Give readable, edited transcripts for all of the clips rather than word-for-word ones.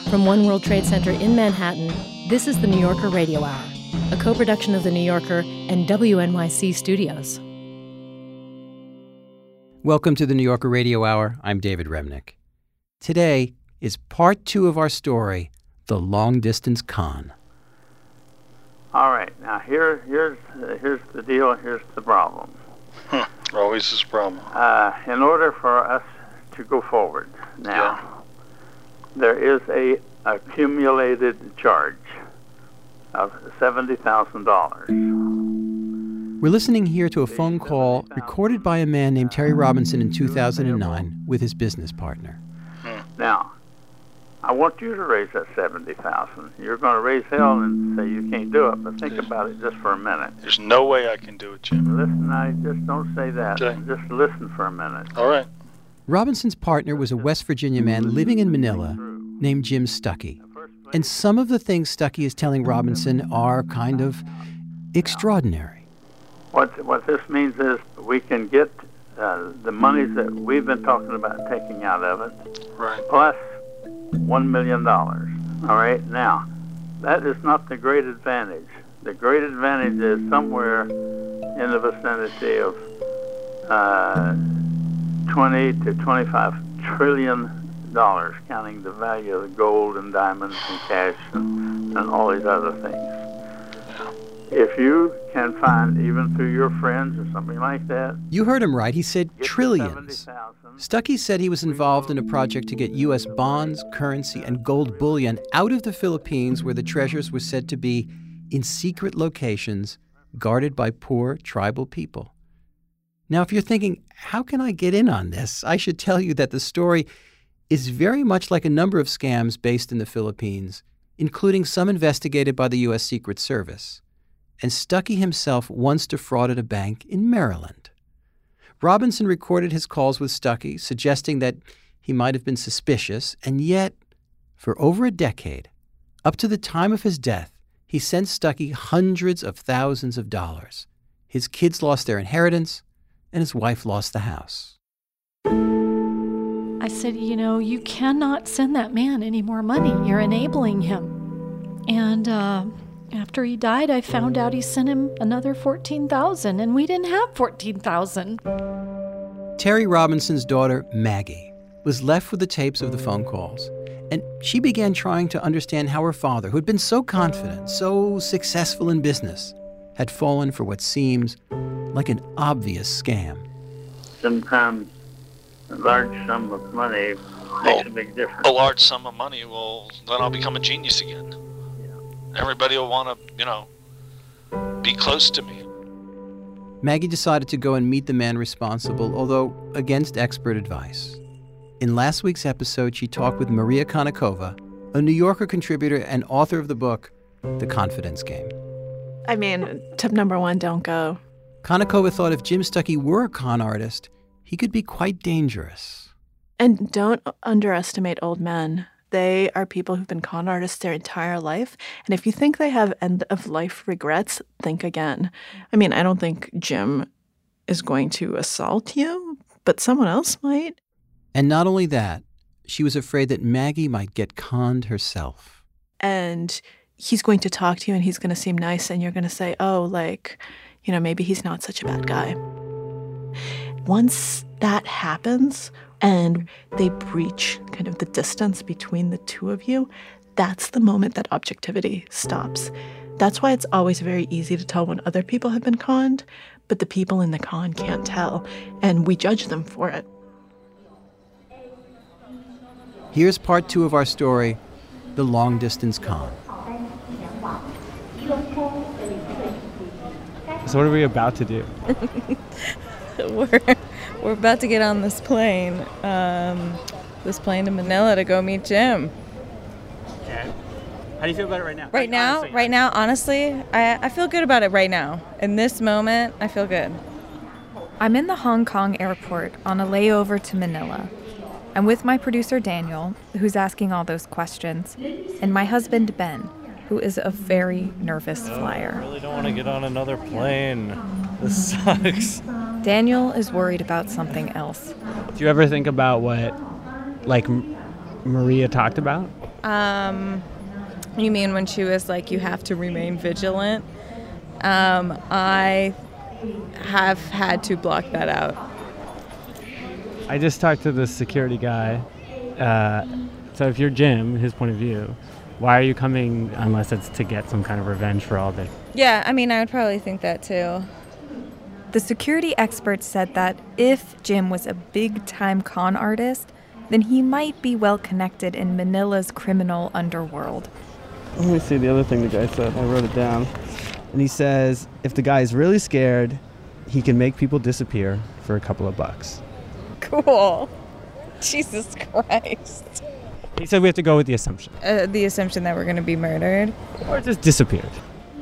From One World Trade Center in Manhattan, this is the New Yorker Radio Hour, a co-production of The New Yorker and WNYC Studios. Welcome to the New Yorker Radio Hour. I'm David Remnick. Today is part 2 of our story, The Long Distance Con. All right, now here's the deal, here's the problem. Always is a problem. In order for us to go forward now, there is a accumulated charge of $70,000. We're listening here to a phone call recorded by a man named Terry Robinson in 2009 with his business partner. Now, I want you to raise that $70,000. You're going to raise hell and say you can't do it, but think about it just for a minute. There's no way I can do it, Jim. Listen, I just don't say that. Okay. Just listen for a minute. All right. Robinson's partner was a West Virginia man living in Manila named Jim Stuckey. And some of the things Stuckey is telling Robinson are kind of extraordinary. What this means is we can get the monies that we've been talking about taking out of it, Right. plus $1 million. All right? Now, that is not the great advantage. The great advantage is somewhere in the vicinity of 20 to 25 trillion dollars, counting the value of the gold and diamonds and cash and all these other things. If you can find, even through your friends or something like that. You heard him right. He said get trillions. 70,000. Stuckey said he was involved in a project to get U.S. bonds, currency, and gold bullion out of the Philippines, where the treasures were said to be in secret locations guarded by poor tribal people. Now, if you're thinking, how can I get in on this? I should tell you that the story is very much like a number of scams based in the Philippines, including some investigated by the U.S. Secret Service. And Stuckey himself once defrauded a bank in Maryland. Robinson recorded his calls with Stuckey, suggesting that he might have been suspicious, and yet, for over a decade, up to the time of his death, he sent Stuckey hundreds of thousands of dollars. His kids lost their inheritance, and his wife lost the house. I said, you cannot send that man any more money. You're enabling him. And after he died, I found out he sent him another $14,000, and we didn't have $14,000. Terry Robinson's daughter, Maggie, was left with the tapes of the phone calls, and she began trying to understand how her father, who had been so confident, so successful in business, had fallen for what seems like an obvious scam. Sometimes a large sum of money makes a big difference. A large sum of money will, then I'll become a genius again. Everybody will want to, be close to me. Maggie decided to go and meet the man responsible, although against expert advice. In last week's episode, she talked with Maria Konnikova, a New Yorker contributor and author of the book, The Confidence Game. I mean, tip number 1, don't go. Konnikova thought if Jim Stuckey were a con artist, he could be quite dangerous. And don't underestimate old men. They are people who've been con artists their entire life. And if you think they have end-of-life regrets, think again. I mean, I don't think Jim is going to assault you, but someone else might. And not only that, she was afraid that Maggie might get conned herself. And he's going to talk to you and he's going to seem nice and you're going to say, maybe he's not such a bad guy. Once that happens and they breach kind of the distance between the two of you, that's the moment that objectivity stops. That's why it's always very easy to tell when other people have been conned, but the people in the con can't tell, and we judge them for it. Here's part 2 of our story, The Long Distance Con. So what are we about to do? We're about to get on this plane to Manila to go meet Jim. Okay. How do you feel about it right now? Right now, honestly, I feel good about it right now. In this moment, I feel good. I'm in the Hong Kong airport on a layover to Manila. I'm with my producer, Daniel, who's asking all those questions, and my husband, Ben, who is a very nervous flyer. I really don't want to get on another plane. This sucks. Daniel is worried about something else. Do you ever think about what, Maria talked about? You mean when she was like, you have to remain vigilant? I have had to block that out. I just talked to the security guy. So if you're Jim, his point of view, why are you coming unless it's to get some kind of revenge for all this? Yeah, I mean, I would probably think that too. The security expert said that if Jim was a big-time con artist, then he might be well connected in Manila's criminal underworld. Let me see the other thing the guy said. I wrote it down. And he says if the guy is really scared, he can make people disappear for a couple of bucks. Cool. Jesus Christ. He said we have to go with the assumption. The assumption that we're going to be murdered. Or just disappeared.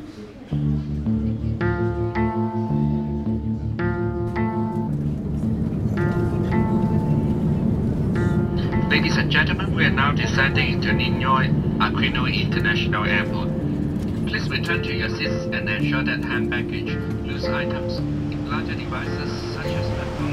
Ladies and gentlemen, we are now descending into Ninoy Aquino International Airport. Please return to your seats and ensure that hand baggage, loose items, larger devices such as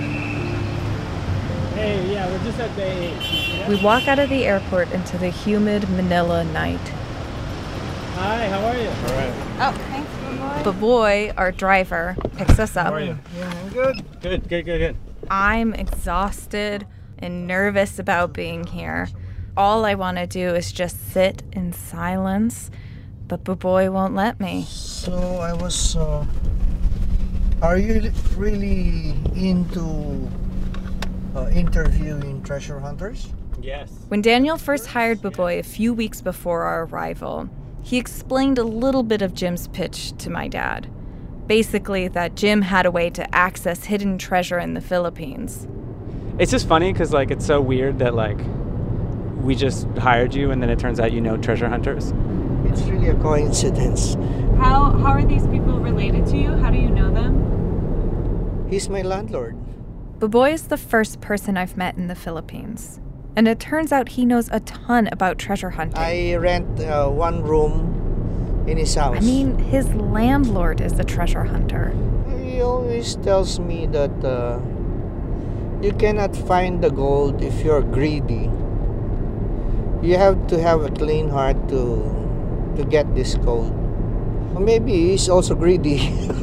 Hey, yeah, we're just at Bay 8. We walk out of the airport into the humid Manila night. Hi, how are you? All right. Oh, thanks, Baboy, our driver, picks us up. How are you? Yeah, good. Good. I'm exhausted and nervous about being here. All I want to do is just sit in silence, but Baboy won't let me. So I was, are you really into interviewing treasure hunters? Yes. When Daniel first hired Baboy a few weeks before our arrival, he explained a little bit of Jim's pitch to my dad. Basically, that Jim had a way to access hidden treasure in the Philippines. It's just funny because, like, it's so weird that, like, we just hired you and then it turns out you know treasure hunters. It's really a coincidence. How are these people related to you? How do you know them? He's my landlord. Baboy is the first person I've met in the Philippines. And it turns out he knows a ton about treasure hunting. I rent one room in his house. I mean, his landlord is a treasure hunter. He always tells me that you cannot find the gold if you're greedy. You have to have a clean heart to get this gold. Or maybe he's also greedy.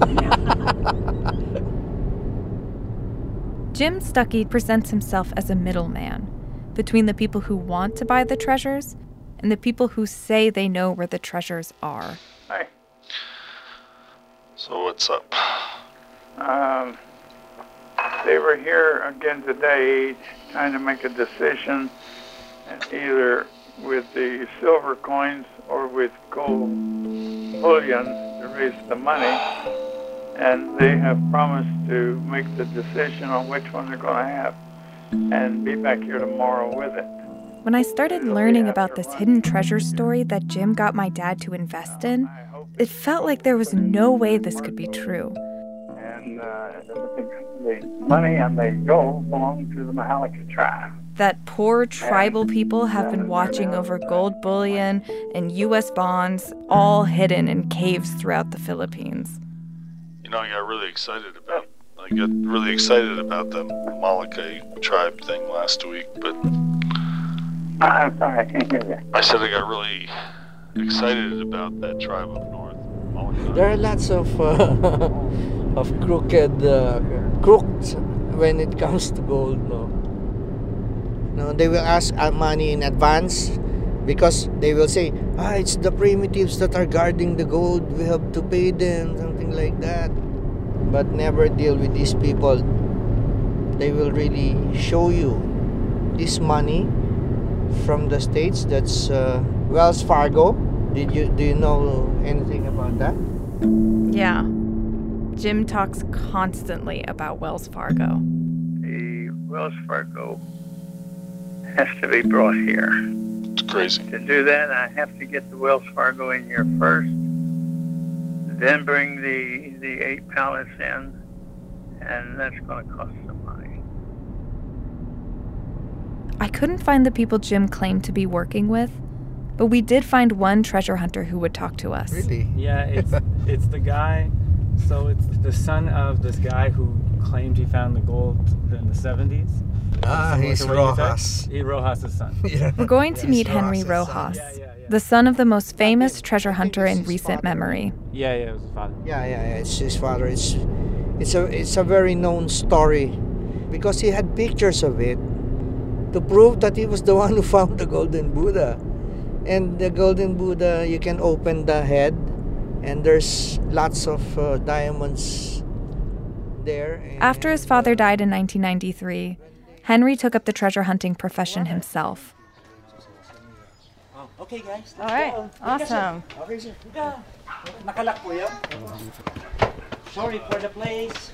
Jim Stuckey presents himself as a middleman between the people who want to buy the treasures and the people who say they know where the treasures are. Hi. So what's up? They were here again today trying to make a decision, either with the silver coins or with gold bullion to raise the money. And they have promised to make the decision on which one they're going to have and be back here tomorrow with it. When I started learning about this hidden treasure story that Jim got my dad to invest in, it felt like there was no way this could be true. And the money and the gold belong to the Mahalika tribe. That poor tribal people have been watching over gold bullion and U.S. bonds, all hidden in caves throughout the Philippines. You know, I got really excited about the Malacay tribe thing last week, but I'm sorry, I can't hear you. I said I got really excited about that tribe up north. Malacay. There are lots of crooks when it comes to gold, no? No, they will ask money in advance because they will say, it's the primitives that are guarding the gold, we have to pay them, something like that. But never deal with these people. They will really show you this money from the States. That's Wells Fargo. Do you know anything about that? Yeah. Jim talks constantly about Wells Fargo. The Wells Fargo has to be brought here. It's crazy. To do that, I have to get the Wells Fargo in here first, then bring the 8 pallets in, and that's going to cost some money. I couldn't find the people Jim claimed to be working with, but we did find one treasure hunter who would talk to us. Really? Yeah, it's the guy. So it's the son of this guy who claimed he found the gold in the 70s. He's Rojas. He's Rojas' son. We're going to meet Henry Rojas, the son of the most famous treasure hunter in recent memory. Yeah, it was his father. Yeah, it's his father. It's a very known story because he had pictures of it to prove that he was the one who found the Golden Buddha. And the Golden Buddha, you can open the head, and there's lots of diamonds there. After his father died in 1993, Henry took up the treasure hunting profession himself. Okay, guys. All right, awesome. Sorry for the place.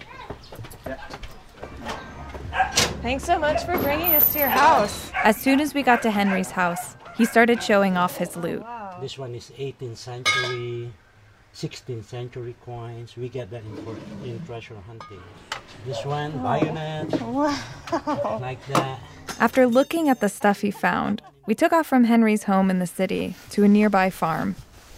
Thanks so much for bringing us to your house. As soon as we got to Henry's house, he started showing off his loot. This one is 18th century, 16th century coins. We get that in treasure hunting. This one, bayonet, like that. After looking at the stuff he found, we took off from Henry's home in the city to a nearby farm.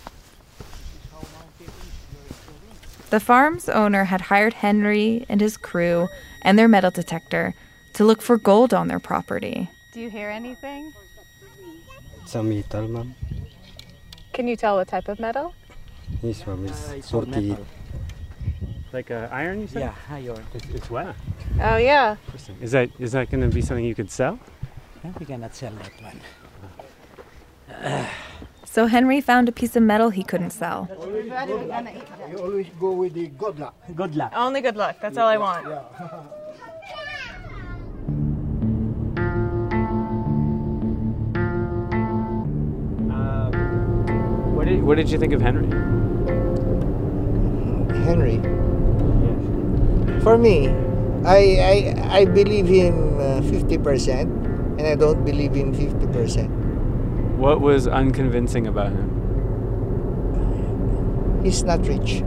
The farm's owner had hired Henry and his crew and their metal detector to look for gold on their property. Do you hear anything? It's a metal, ma'am. Can you tell what type of metal? This one is 48. Like iron, you said? Yeah, iron. It's wet. Oh, yeah. Interesting. Is that going to be something you could sell? We cannot sell that one. So Henry found a piece of metal he couldn't sell. You always go with the good luck. Good luck. Only good luck. That's all I want. What did you think of Henry? Henry? For me, I believe him 50%, and I don't believe him 50%. What was unconvincing about him? He's not rich.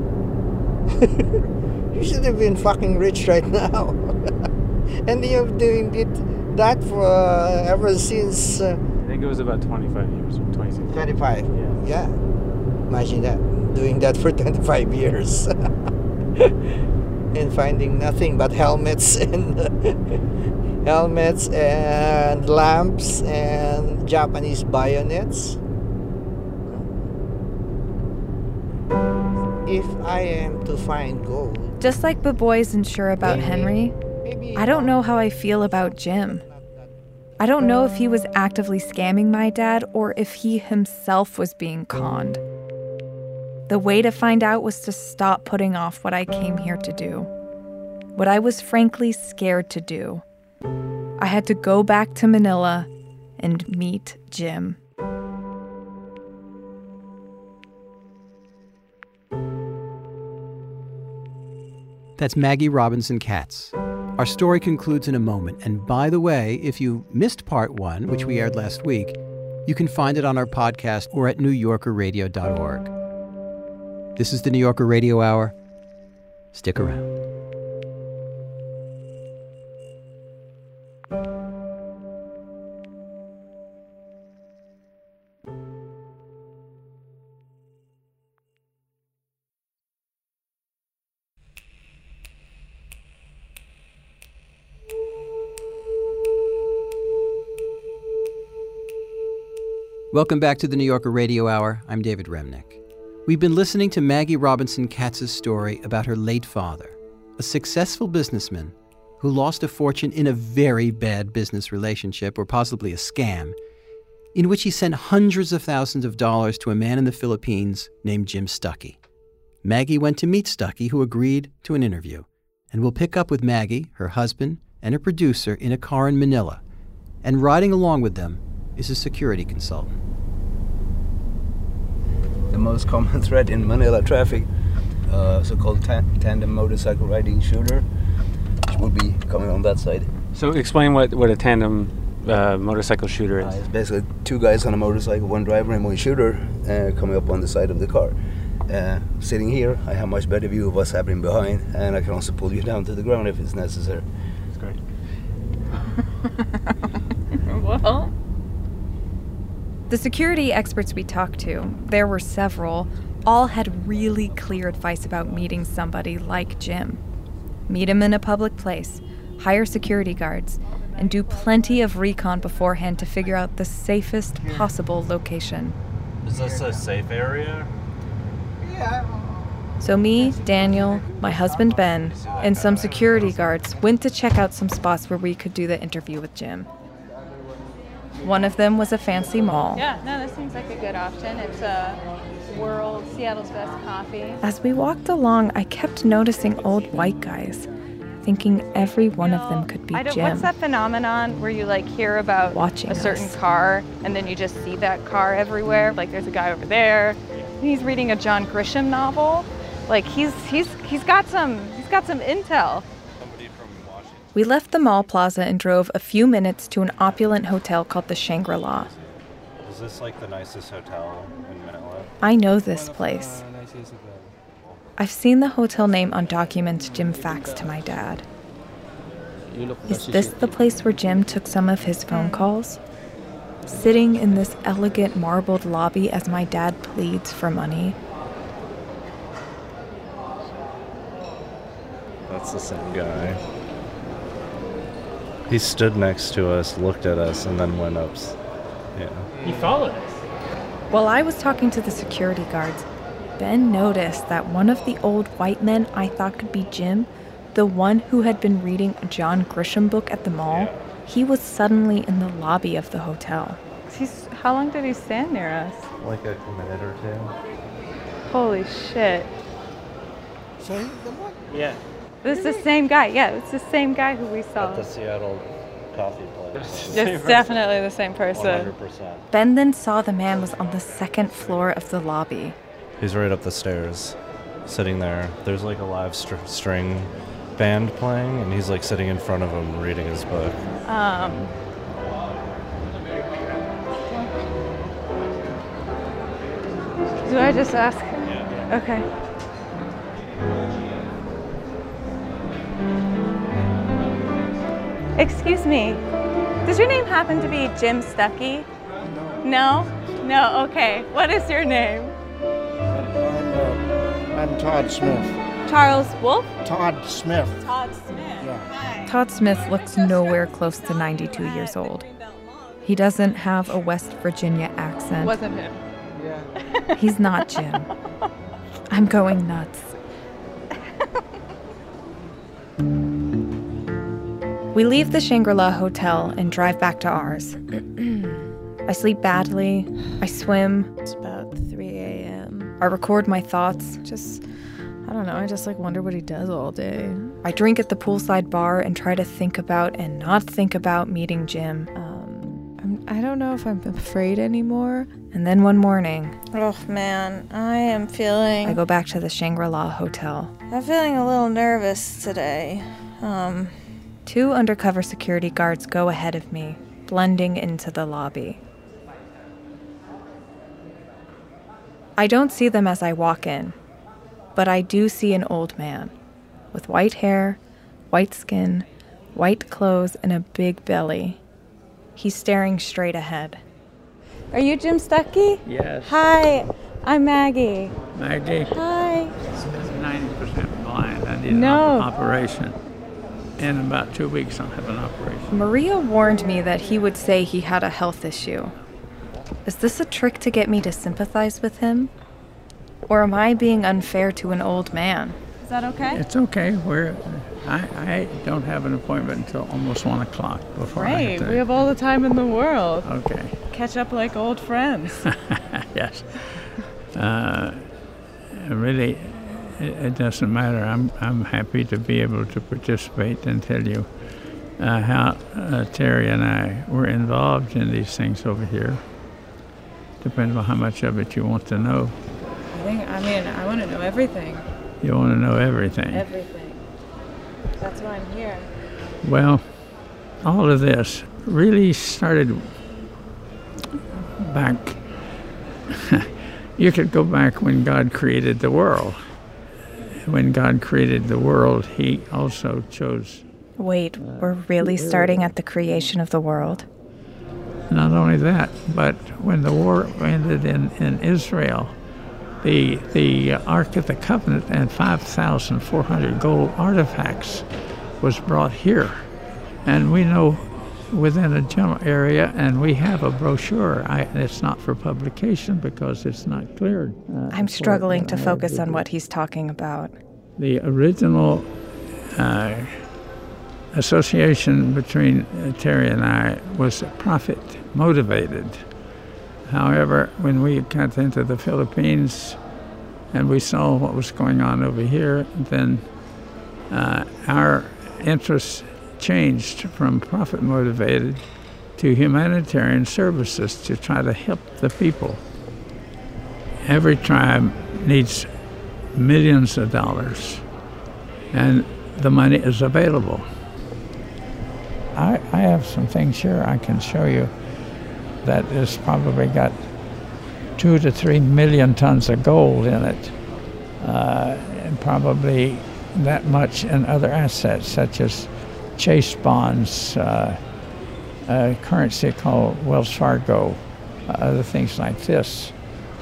You should have been fucking rich right now. And you're doing that for ever since... I think it was about 25 years, 26. 25? Yeah. Imagine that. Doing that for 25 years. And finding nothing but helmets and lamps and Japanese bayonets. If I am to find gold... Just like Baboy isn't sure about Henry, I don't know how I feel about Jim. I don't know if he was actively scamming my dad or if he himself was being conned. The way to find out was to stop putting off what I came here to do. What I was frankly scared to do. I had to go back to Manila and meet Jim. That's Maggie Robinson Katz. Our story concludes in a moment. And by the way, if you missed part one, which we aired last week, you can find it on our podcast or at newyorkerradio.org. This is the New Yorker Radio Hour. Stick around. Welcome back to the New Yorker Radio Hour. I'm David Remnick. We've been listening to Maggie Robinson Katz's story about her late father, a successful businessman who lost a fortune in a very bad business relationship, or possibly a scam, in which he sent hundreds of thousands of dollars to a man in the Philippines named Jim Stuckey. Maggie went to meet Stuckey, who agreed to an interview. And we'll pick up with Maggie, her husband, and her producer in a car in Manila. And riding along with them is a security consultant. The most common threat in Manila traffic, so-called tandem motorcycle riding shooter, which will be coming on that side. So explain what a tandem motorcycle shooter is. It's basically two guys on a motorcycle, one driver and one shooter, coming up on the side of the car. Sitting here, I have a much better view of what's happening behind, and I can also pull you down to the ground if it's necessary. That's great. Well... The security experts we talked to, there were several, all had really clear advice about meeting somebody like Jim. Meet him in a public place, hire security guards, and do plenty of recon beforehand to figure out the safest possible location. Is this a safe area? So me, Daniel, my husband Ben, and some security guards went to check out some spots where we could do the interview with Jim. One of them was a fancy mall. Yeah, no, this seems like a good option. It's Seattle's best coffee. As we walked along, I kept noticing old white guys, thinking every one of them could be Jim. What's that phenomenon where you like hear about watching a certain us. car and then you just see that car everywhere? Like there's a guy over there, and he's reading a John Grisham novel. Like he's got some intel. We left the mall plaza and drove a few minutes to an opulent hotel called the Shangri-La. Is this like the nicest hotel in Manila? I know this place. I've seen the hotel name on documents Jim faxed to my dad. Is this the place where Jim took some of his phone calls? Sitting in this elegant marbled lobby as my dad pleads for money. That's the same guy. He stood next to us, looked at us, and then went up. Yeah. He followed us. While I was talking to the security guards, Ben noticed that one of the old white men I thought could be Jim, the one who had been reading a John Grisham book at the mall, he was suddenly in the lobby of the hotel. How long did he stand near us? Like a minute or two. Holy shit. Yeah. This is the same guy. Yeah, it's the same guy who we saw. At the Seattle coffee place. It's definitely the same person. 100%. Ben then saw the man was on the second floor of the lobby. He's right up the stairs, sitting there. There's like a live string band playing, and he's like sitting in front of him reading his book. Do I just ask? Yeah. Okay. Excuse me, does your name happen to be Jim Stuckey? No? No, okay. What is your name? I'm Todd Smith. Charles Wolf? Todd Smith. Todd Smith. Yeah. Todd Smith looks nowhere close to 92 years old. He doesn't have a West Virginia accent. Wasn't him. Yeah. He's not Jim. I'm going nuts. We leave the Shangri-La Hotel and drive back to ours. I sleep badly. I swim. It's about 3 a.m. I record my thoughts. I don't know, I just wonder what he does all day. I drink at the poolside bar and try to think about and not think about meeting Jim. I don't know if I'm afraid anymore. And then one morning... Oh man, I go back to the Shangri-La Hotel. I'm feeling a little nervous today. 2 undercover security guards go ahead of me, blending into the lobby. I don't see them as I walk in, but I do see an old man with white hair, white skin, white clothes, and a big belly. He's staring straight ahead. Are you Jim Stuckey? Yes. Hi, I'm Maggie. Maggie? Hi. I'm 90% blind. I need an operation. In about 2 weeks, I'll have an operation. Maria warned me that he would say he had a health issue. Is this a trick to get me to sympathize with him? Or am I being unfair to an old man? Is that okay? It's okay. I don't have an appointment until almost 1 o'clock before I Great, have to... we have all the time in the world. Okay. Catch up like old friends. Yes. Really, it doesn't matter. I'm happy to be able to participate and tell you how Terry and I were involved in these things over here. Depends on how much of it you want to know. I want to know everything. You want to know everything? Everything. That's why I'm here. Well, all of this really started back. You could go back when God created the world. When God created the world, he also chose... Wait, we're really starting at the creation of the world? Not only that, but when the war ended in Israel, the Ark of the Covenant and 5,400 gold artifacts was brought here. And we know within a general area, and we have a brochure. It's not for publication because it's not cleared. I'm struggling to focus on what he's talking about. The original association between Terry and I was profit motivated. However, when we got into the Philippines and we saw what was going on over here, then our interests changed from profit motivated to humanitarian services to try to help the people. Every tribe needs millions of dollars, and the money is available. I have some things here I can show you that has probably got 2 to 3 million tons of gold in it, and probably that much in other assets such as Chase bonds, a currency called Wells Fargo, other things like this.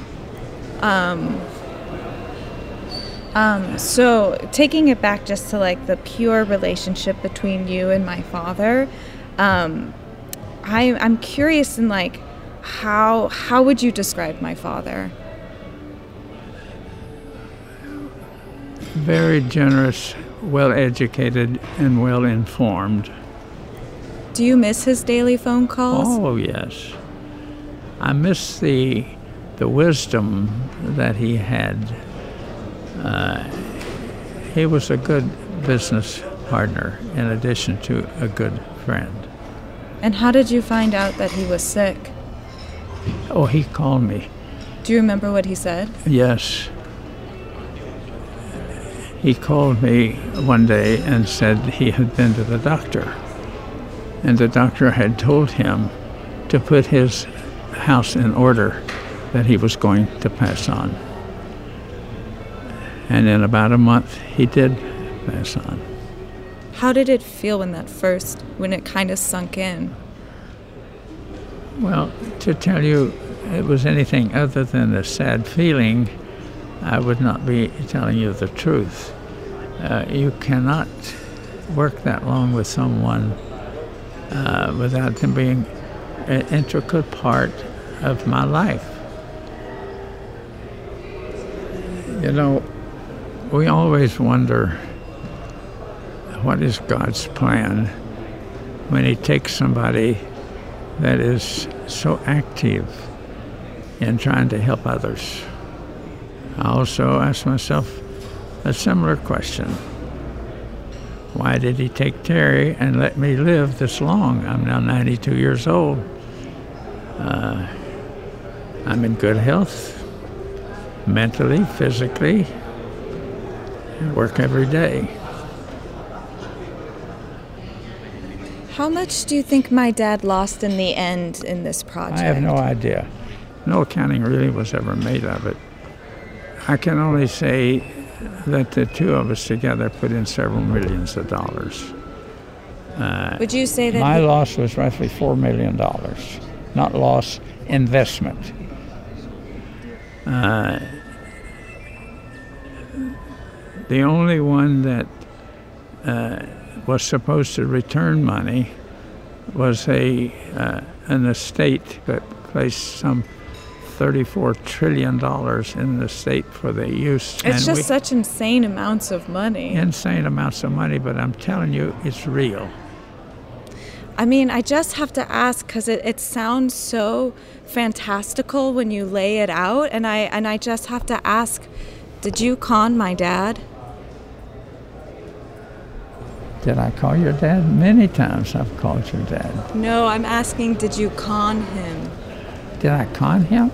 So taking it back just to like the pure relationship between you and my father, I'm curious in like how would you describe my father? Very generous, well-educated, and well-informed. Do you miss his daily phone calls? Oh, yes. I miss the wisdom that he had. He was a good business partner in addition to a good friend. And how did you find out that he was sick? Oh, he called me. Do you remember what he said? Yes. He called me one day and said he had been to the doctor. And the doctor had told him to put his house in order, that he was going to pass on. And in about a month, he did pass on. How did it feel when it kind of sunk in? Well, to tell you it was anything other than a sad feeling, I would not be telling you the truth. You cannot work that long with someone without them being an intricate part of my life. You know, we always wonder what is God's plan when He takes somebody that is so active in trying to help others. I also ask myself a similar question. Why did He take Terry and let me live this long? I'm now 92 years old. I'm in good health, mentally, physically. I work every day. How much do you think my dad lost in the end in this project? I have no idea. No accounting really was ever made of it. I can only say that the two of us together put in several millions of dollars. Would you say that my loss was roughly $4 million? Not loss, investment. The only one that was supposed to return money was an estate that placed some $34 trillion in the state for the use. It's just such insane amounts of money. Insane amounts of money, but I'm telling you, it's real. I mean, I just have to ask because it sounds so fantastical when you lay it out, and I just have to ask, did you con my dad? Did I call your dad? Many times I've called your dad. No, I'm asking, did you con him? Did I con him?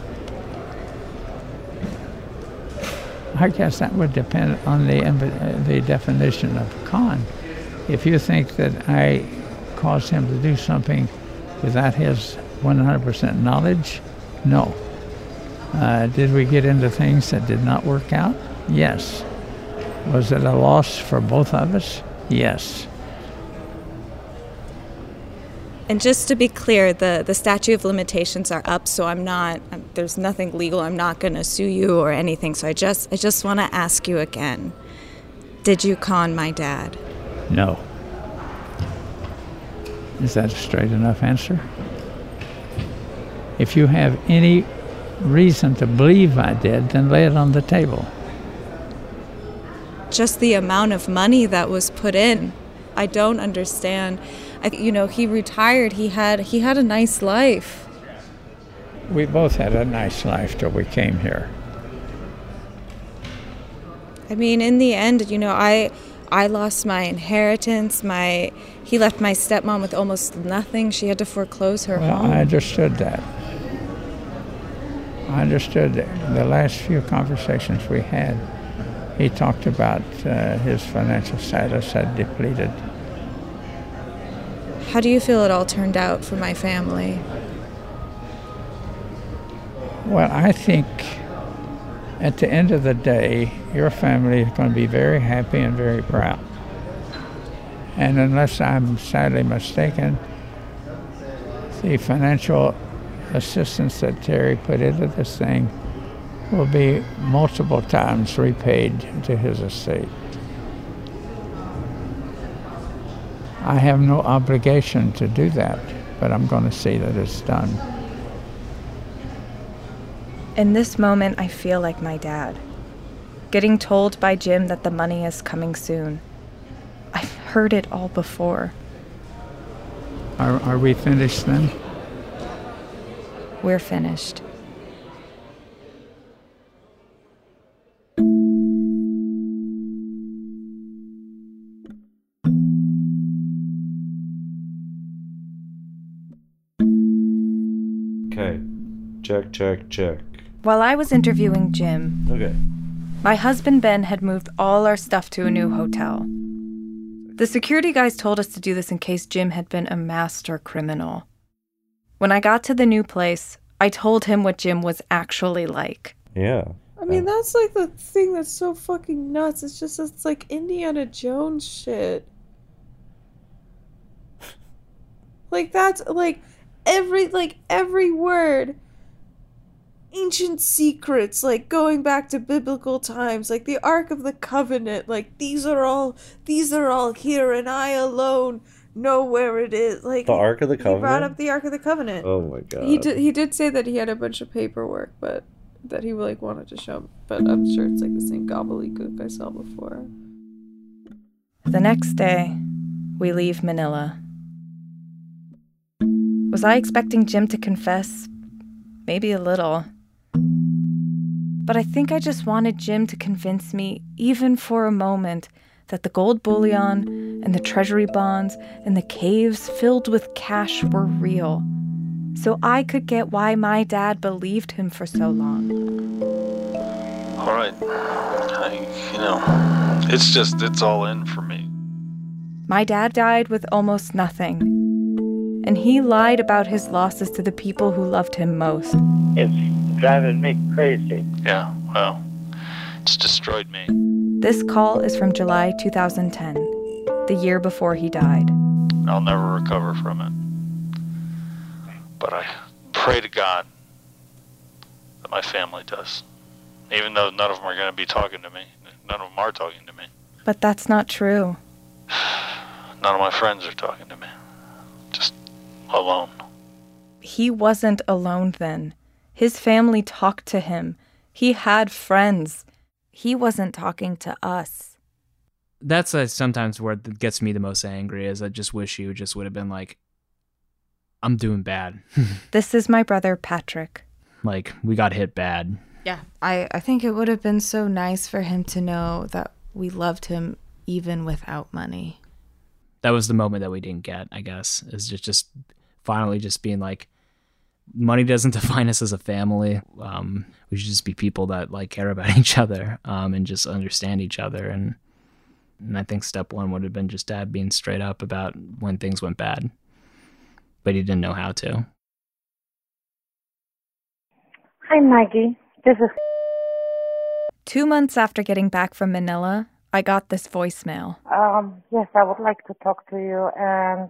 I guess that would depend on the definition of con. If you think that I caused him to do something without his 100% knowledge, no. Did we get into things that did not work out? Yes. Was it a loss for both of us? Yes. And just to be clear, the statute of limitations are up, so there's nothing legal. I'm not going to sue you or anything. So I just want to ask you again. Did you con my dad? No. Is that a straight enough answer? If you have any reason to believe I did, then lay it on the table. Just the amount of money that was put in, I don't understand. He retired. He had a nice life. We both had a nice life till we came here. I mean, in the end, I lost my inheritance. He left my stepmom with almost nothing. She had to foreclose her home. I understood that. I understood that. The last few conversations we had, he talked about his financial status had depleted. How do you feel it all turned out for my family? Well, I think at the end of the day, your family is going to be very happy and very proud. And unless I'm sadly mistaken, the financial assistance that Terry put into this thing will be multiple times repaid to his estate. I have no obligation to do that, but I'm going to see that it's done. In this moment, I feel like my dad. Getting told by Jim that the money is coming soon. I've heard it all before. Are we finished then? We're finished. Okay. Check. While I was interviewing Jim, Okay. my husband Ben had moved all our stuff to a new hotel. The security guys told us to do this in case Jim had been a master criminal. When I got to the new place, I told him what Jim was actually like. Yeah. I mean, that's like the thing that's so fucking nuts. It's like Indiana Jones shit. Like, that's like every word. Ancient secrets, like going back to biblical times, like the Ark of the Covenant, like these are all here, and I alone know where it is. Like The Ark of the Covenant? He brought up the Ark of the Covenant. Oh my god. He did say that he had a bunch of paperwork, but that he like wanted to show. But I'm sure it's like the same gobbledygook I saw before. The next day, we leave Manila. Was I expecting Jim to confess? Maybe a little. But I think I just wanted Jim to convince me, even for a moment, that the gold bullion and the treasury bonds and the caves filled with cash were real, so I could get why my dad believed him for so long. All right. It's all in for me. My dad died with almost nothing, and he lied about his losses to the people who loved him most. It's driving me crazy. Yeah, well, it's destroyed me. This call is from July 2010, the year before he died. I'll never recover from it. But I pray to God that my family does. Even though none of them are going to be talking to me. None of them are talking to me. But that's not true. None of my friends are talking to me. Just alone. He wasn't alone then. His family talked to him. He had friends. He wasn't talking to us. That's sometimes where it gets me the most angry, is I just wish you just would have been like, I'm doing bad. This is my brother, Patrick. Like, we got hit bad. Yeah, I think it would have been so nice for him to know that we loved him even without money. That was the moment that we didn't get, I guess, is just finally just being like, money doesn't define us as a family. We should just be people that like care about each other and just understand each other. And I think step one would have been just Dad being straight up about when things went bad, but he didn't know how to. Hi, Maggie. This is... 2 months after getting back from Manila, I got this voicemail. Yes, I would like to talk to you, and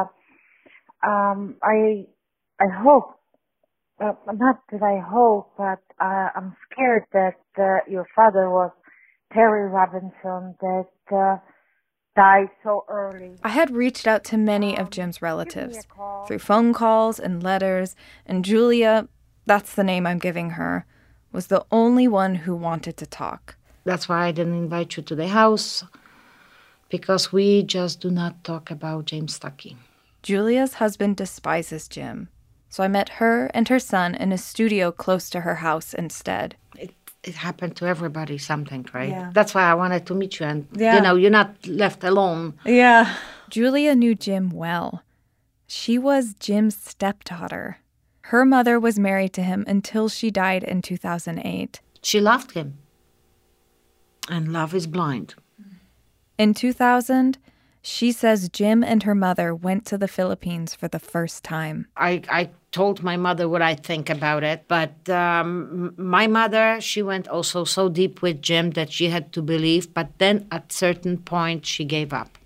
I hope, not that I hope, but I'm scared that your father was Terry Robinson, that die so early. I had reached out to many of Jim's relatives through phone calls and letters, and Julia, that's the name I'm giving her, was the only one who wanted to talk. That's why I didn't invite you to the house, because we just do not talk about James Stuckey. Julia's husband despises Jim, so I met her and her son in a studio close to her house instead. It happened to everybody, something, right? Yeah. That's why I wanted to meet you, and, Yeah. you're not left alone. Yeah. Julia knew Jim well. She was Jim's stepdaughter. Her mother was married to him until she died in 2008. She loved him. And love is blind. In 2000, she says Jim and her mother went to the Philippines for the first time. I told my mother what I think about it, but my mother, she went also so deep with Jim that she had to believe, but then at certain point she gave up.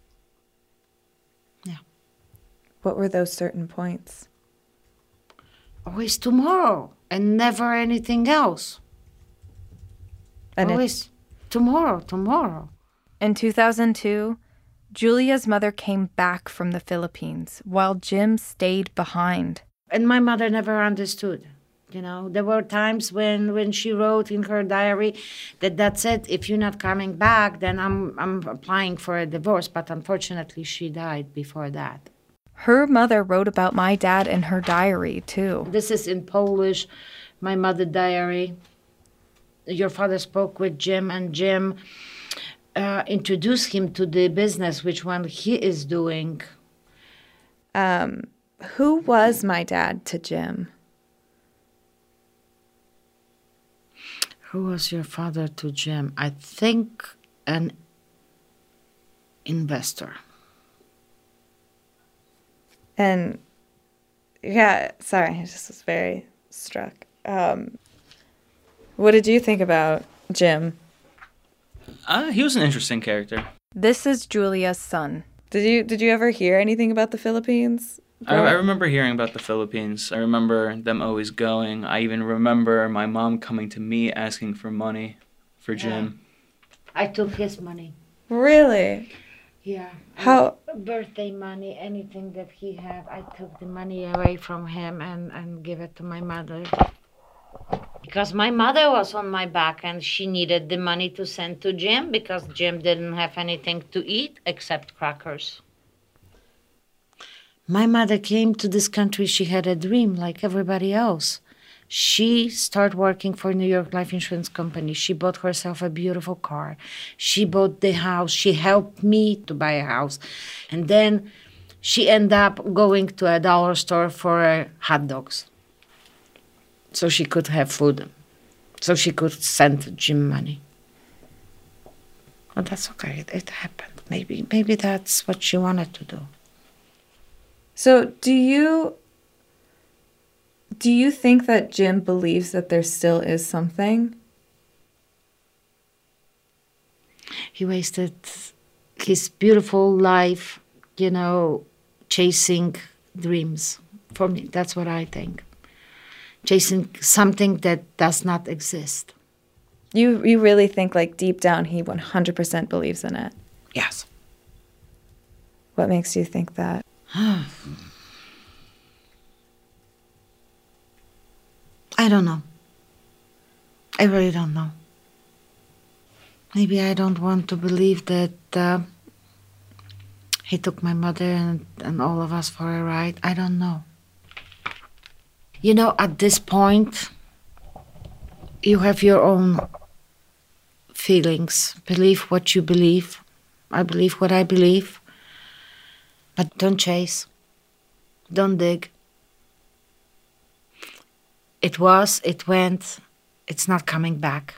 Yeah. What were those certain points? Always tomorrow and never anything else. And always tomorrow. In 2002, Julia's mother came back from the Philippines while Jim stayed behind. And my mother never understood. There were times when she wrote in her diary that's it. If you're not coming back, then I'm applying for a divorce. But unfortunately, she died before that. Her mother wrote about my dad in her diary, too. This is in Polish, my mother's diary. Your father spoke with Jim, and Jim introduced him to the business, which one he is doing. Who was my dad to Jim? Who was your father to Jim? I think an investor. And, yeah, sorry, I just was very struck. What did you think about Jim? He was an interesting character. This is Julia's son. Did you ever hear anything about the Philippines? I remember hearing about the Philippines. I remember them always going. I even remember my mom coming to me asking for money for Jim. I took his money. Really? Yeah. How? Birthday money, anything that he had, I took the money away from him and give it to my mother. Because my mother was on my back and she needed the money to send to Jim because Jim didn't have anything to eat except crackers. My mother came to this country, she had a dream like everybody else. She started working for New York Life Insurance Company. She bought herself a beautiful car. She bought the house. She helped me to buy a house. And then she ended up going to a dollar store for hot dogs. So she could have food. So she could send Jim money. But that's okay. It happened. Maybe that's what she wanted to do. So do you think that Jim believes that there still is something? He wasted his beautiful life, chasing dreams. For me, that's what I think. Chasing something that does not exist. You really think, like, deep down he 100% believes in it? Yes. What makes you think that? I don't know. I really don't know. Maybe I don't want to believe that he took my mother and all of us for a ride. I don't know. At this point, you have your own feelings. Believe what you believe. I believe what I believe. But don't chase. Don't dig. It was, it went, it's not coming back.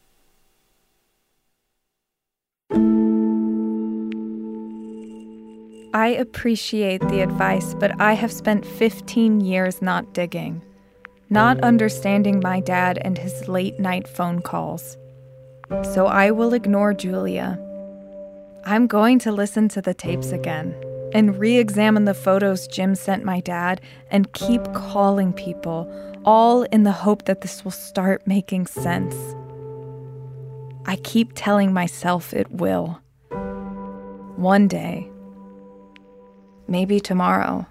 I appreciate the advice, but I have spent 15 years not digging, not understanding my dad and his late-night phone calls. So I will ignore Julia. I'm going to listen to the tapes again and re-examine the photos Jim sent my dad and keep calling people, all in the hope that this will start making sense. I keep telling myself it will. One day. Maybe tomorrow.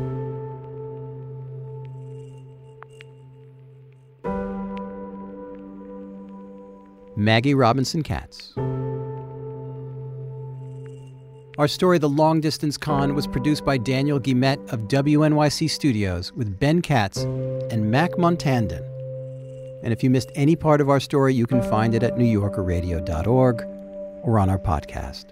Maggie Robinson Katz. Our story, The Long Distance Con, was produced by Daniel Guillemette of WNYC Studios with Ben Katz and Mac Montandon. And if you missed any part of our story, you can find it at newyorkerradio.org or on our podcast.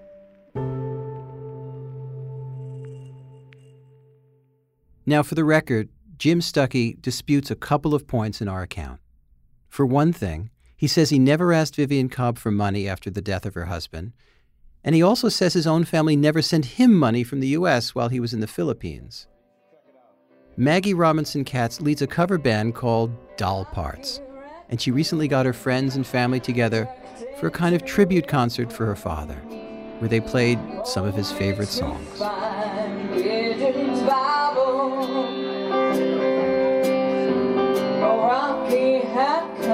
Now, for the record, Jim Stuckey disputes a couple of points in our account. For one thing, he says he never asked Vivian Cobb for money after the death of her husband, and he also says his own family never sent him money from the U.S. while he was in the Philippines. Maggie Robinson Katz leads a cover band called Doll Parts, and she recently got her friends and family together for a kind of tribute concert for her father, where they played some of his favorite songs. Rocky hat